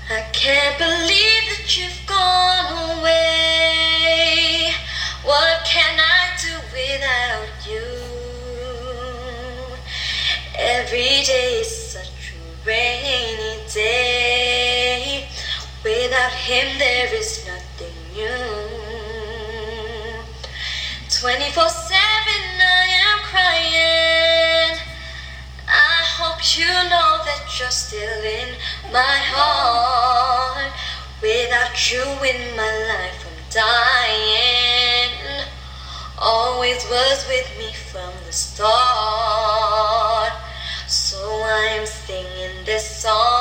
I can't believe that you've gone away. What can I do without you? Every day is such a rainy day. Without him there is nothing new. 24/7 I am crying. I hope you know that you're still in my heart. Without you in my life I'm dying. Always was with me from the start. So I'm singing this song